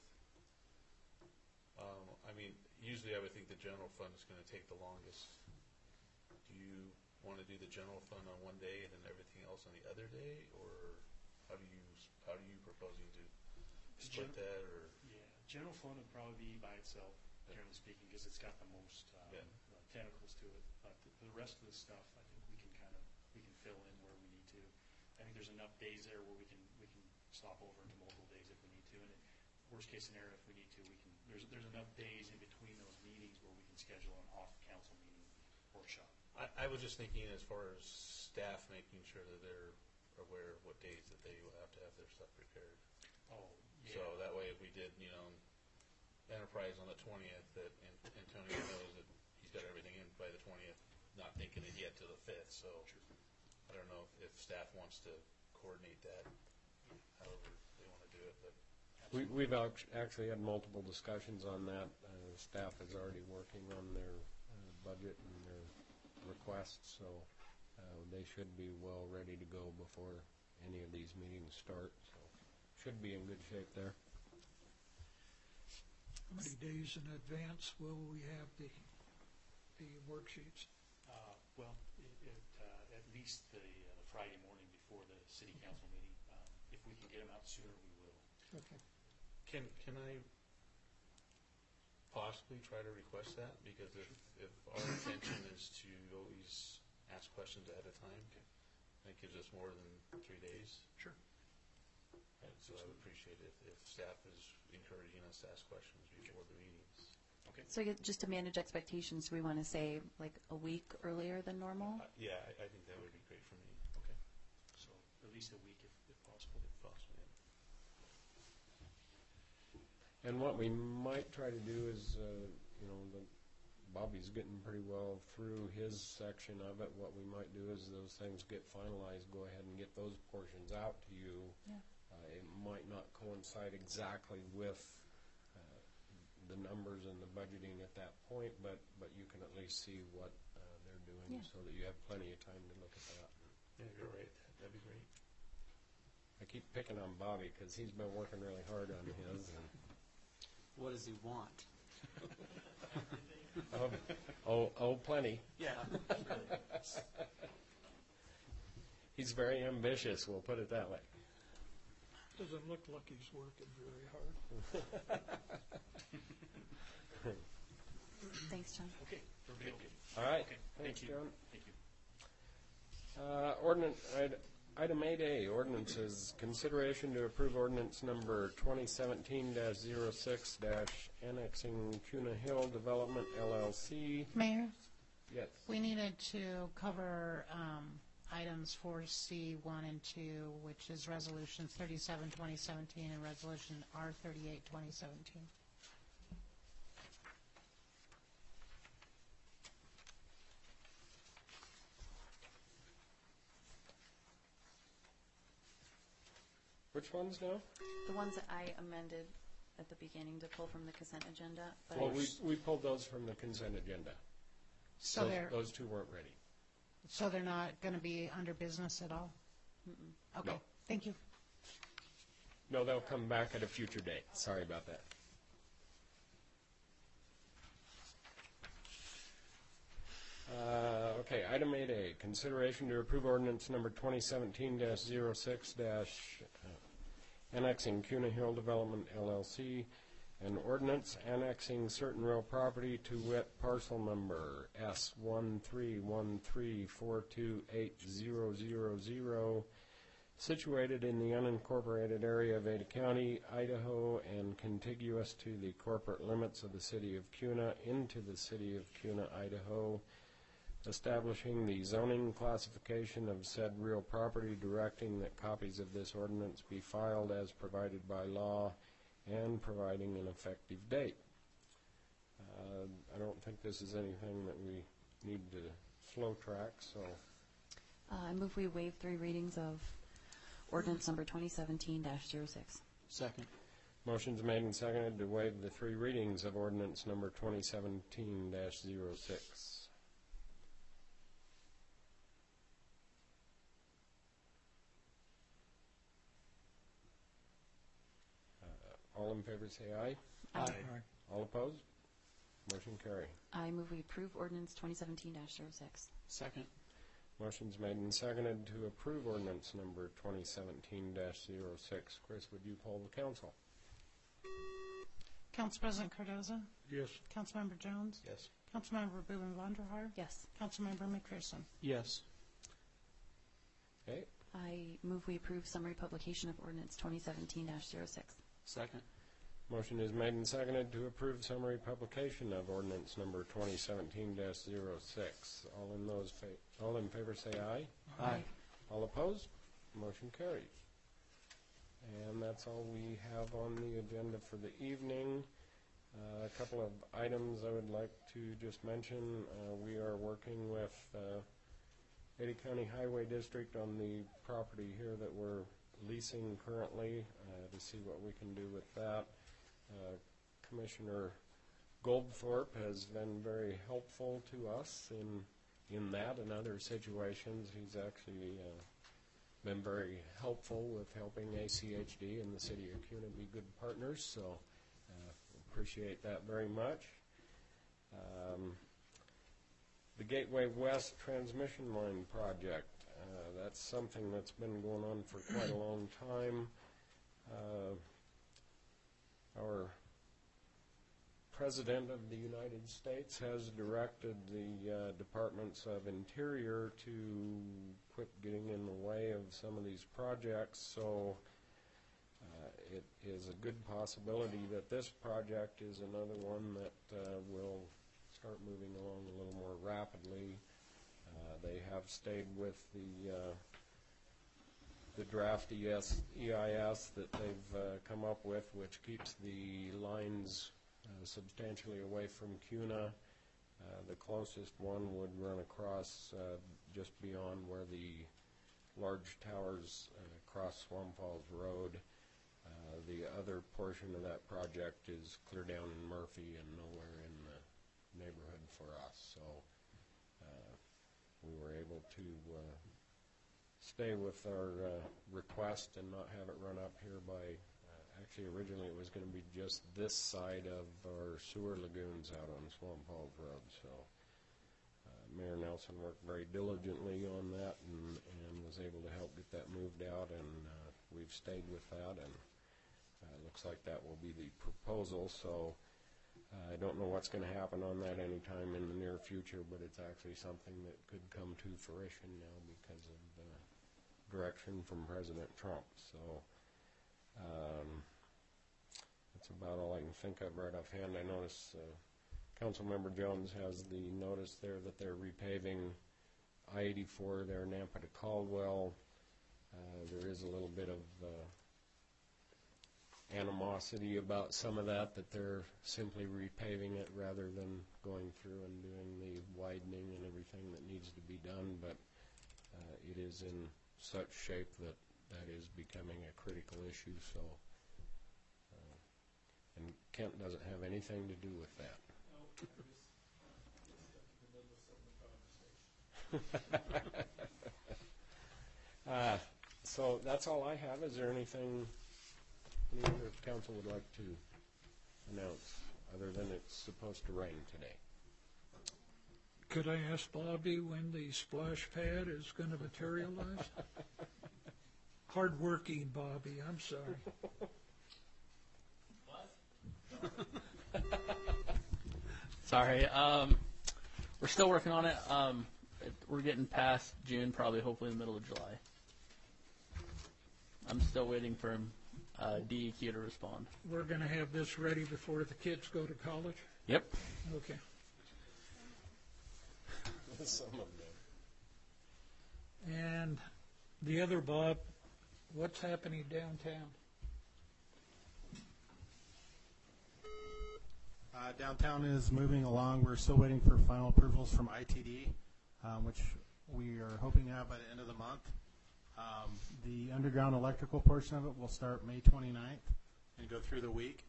I mean, usually I would think the general fund is going to take the longest. Do you want to do the general fund on one day and then everything else on the other day, or how do you proposing to split that? Or yeah, general fund would probably be by itself, generally speaking, because it's got the most tentacles to it. But the rest of the stuff, I think we can fill in where we need to. I think there's enough days there where we can stop over into multiple days if we need to. And worst case scenario, if we need to, we can. There's enough days in between those meetings where we can schedule an off-council meeting workshop. I was just thinking as far as staff making sure that they're aware of what days that they will have to have their stuff prepared. Oh, yeah. So that way, if we did, Enterprise on the 20th, that Antonio knows that he's got everything in by the 20th, not thinking it yet to the 5th. So I don't know if staff wants to coordinate that, however they want to do it, but. We've actually had multiple discussions on that. Staff is already working on their budget and their requests, so they should be well ready to go before any of these meetings start. So should be in good shape there. How many days in advance will we have the worksheets? Well, at least the Friday morning before the city council meeting. If we can get them out sooner, we will. Okay. Can I possibly try to request that? Because if our intention is to always ask questions ahead of time, that gives us more than 3 days. Sure. And so I would appreciate it if staff is encouraging us to ask questions before the meetings. Okay. So just to manage expectations, do we want to say like a week earlier than normal? Yeah, I think that would be great for me. Okay. So at least a week if possible. If possible, yeah. And what we might try to do is, Bobby's getting pretty well through his section of it. What we might do is those things get finalized, go ahead and get those portions out to you. Yeah. It might not coincide exactly with the numbers and the budgeting at that point, but you can at least see what they're doing so that you have plenty of time to look at that. Yeah, you're right. That'd be great. I keep picking on Bobby because he's been working really hard on his. And What does he want? plenty. Yeah. He's very ambitious, we'll put it that way. Doesn't look like he's working very hard. Thanks, John. Okay. Very good. All right. Okay. Thanks, Thank you. John. Thank you. Ordinance, item 8A, ordinances, consideration to approve ordinance number 2017-06- annexing Cuna Hill Development LLC. Mayor, Yes. we needed to cover items 4C 1 and 2, which is Resolution 37, 2017, and Resolution R38, 2017. Which ones now? The ones that I amended at the beginning to pull from the consent agenda. But Well, we pulled those from the consent agenda. So Those two weren't ready. so they're not going to be under business at all? Okay, No. thank you. No, they'll come back at a future date. Sorry about that. Okay, item 8A, consideration to approve ordinance number 2017-06- annexing Cuna Hill Development LLC, an ordinance annexing certain real property to wit parcel number S13134280000, situated in the unincorporated area of Ada County, Idaho, and contiguous to the corporate limits of the city of Cuna into the city of Cuna, Idaho, establishing the zoning classification of said real property, directing that copies of this ordinance be filed as provided by law, and providing an effective date. I don't think this is anything that we need to slow track, so I move we waive 3 readings of ordinance number 2017-06. Second. motion's made and seconded to waive the 3 readings of ordinance number 2017-06. All in favor say aye. Aye. All opposed? Motion carry. I move we approve ordinance 2017-06. Second. Motion's made and seconded to approve ordinance number 2017-06. Chris, would you poll the council? Council President Cardoza? Yes. Councilmember Jones? Yes. Councilmember Boone Vonderhaar? Yes. Councilmember McPherson? Yes. Okay. I move we approve summary publication of ordinance 2017-06. Second. Motion is made and seconded to approve summary publication of ordinance number 2017-06. All in favor say aye. Aye. All opposed? Motion carries. And that's all we have on the agenda for the evening. A couple of items I would like to just mention. We are working with Ada County Highway District on the property here that we're leasing currently to see what we can do with that. Commissioner Goldthorpe has been very helpful to us in that and other situations. He's actually been very helpful with helping ACHD and the city of Kuna be good partners, so appreciate that very much. The Gateway West transmission line project, that's something that's been going on for quite a long time. Our President of the United States has directed the Departments of Interior to quit getting in the way of some of these projects, so it is a good possibility that this project is another one that will start moving along a little more rapidly. They have stayed with the draft EIS that they've come up with, which keeps the lines substantially away from Kuna. The closest one would run across just beyond where the large towers cross Swamp Falls Road. The other portion of that project is clear down in Murphy and nowhere in the neighborhood for us. So we were able to stay with our request and not have it run up here by actually, originally it was going to be just this side of our sewer lagoons out on Swamp Falls Road. So Mayor Nelson worked very diligently on that and was able to help get that moved out, and we've stayed with that, and looks like that will be the proposal. So I don't know what's going to happen on that anytime in the near future, but it's actually something that could come to fruition now because of direction from President Trump. So that's about all I can think of right offhand. I notice Councilmember Jones has the notice there that they're repaving I-84 there, Nampa to Caldwell. There is a little bit of animosity about some of that they're simply repaving it rather than going through and doing the widening and everything that needs to be done, but it is in such shape that is becoming a critical issue. So, and Kent doesn't have anything to do with that. So that's all I have. Is there anything any other council would like to announce other than it's supposed to rain today? Could I ask Bobby when the splash pad is going to materialize? Hard-working Bobby, I'm sorry. Sorry. We're still working on it. We're getting past June, probably, hopefully in the middle of July. I'm still waiting for DEQ to respond. We're going to have this ready before the kids go to college? Yep. Okay. Some of them. And the other, Bob, what's happening downtown? Downtown is moving along. We're still waiting for final approvals from ITD, which we are hoping to have by the end of the month. The underground electrical portion of it will start May 29th and go through the week.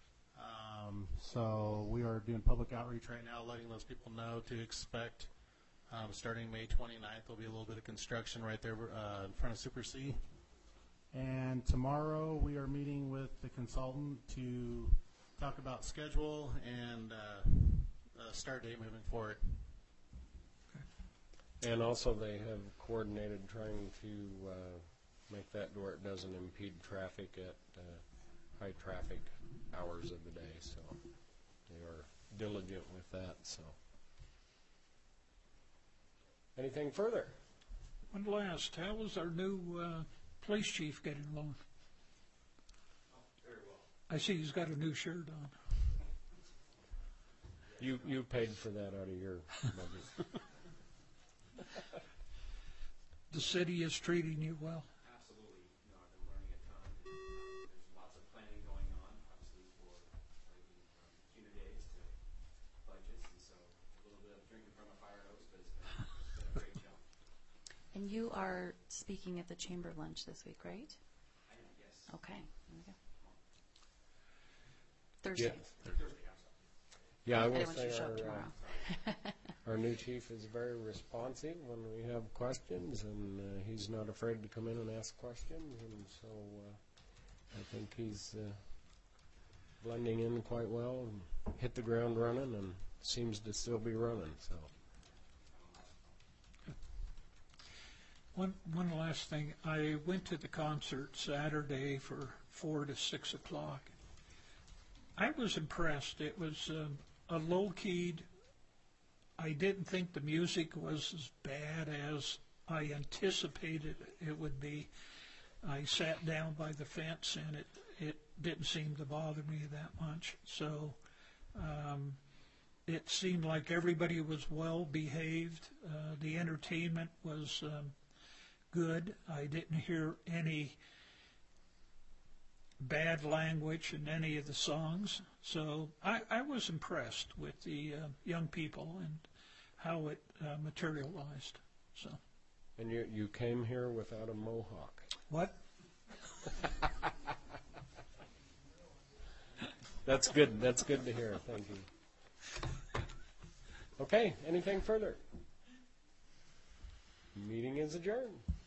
So we are doing public outreach right now, letting those people know to expect starting May 29th. There'll be a little bit of construction right there in front of Super C. And tomorrow we are meeting with the consultant to talk about schedule and start date moving forward. And also they have coordinated trying to make that to where it doesn't impede traffic at high traffic hours of the day. So they are diligent with that. So anything further? One last, how is our new police chief getting along? Very well. I see he's got a new shirt on. You paid for that out of your budget. The city is treating you well. Absolutely. You know, I've been learning a ton. There's lots of planning going on, obviously, for everything from CUNA days to budgets, and so a little bit of drinking from a fire hose, but it's been a great job. And you are speaking at the chamber lunch this week, right? Okay. Thursday. Yeah, I will Anyone say should show up tomorrow. our new chief is very responsive when we have questions, and he's not afraid to come in and ask questions, and so I think he's blending in quite well and hit the ground running and seems to still be running. So. One last thing. I went to the concert Saturday for 4 to 6 o'clock. I was impressed. It was a low-keyed. I didn't think the music was as bad as I anticipated it would be. I sat down by the fence, and it didn't seem to bother me that much. So it seemed like everybody was well behaved. The entertainment was good. I didn't hear any bad language in any of the songs. So I was impressed with the young people and how it materialized. So. And you came here without a mohawk. What? That's good. That's good to hear. Thank you. Okay, anything further? Meeting is adjourned.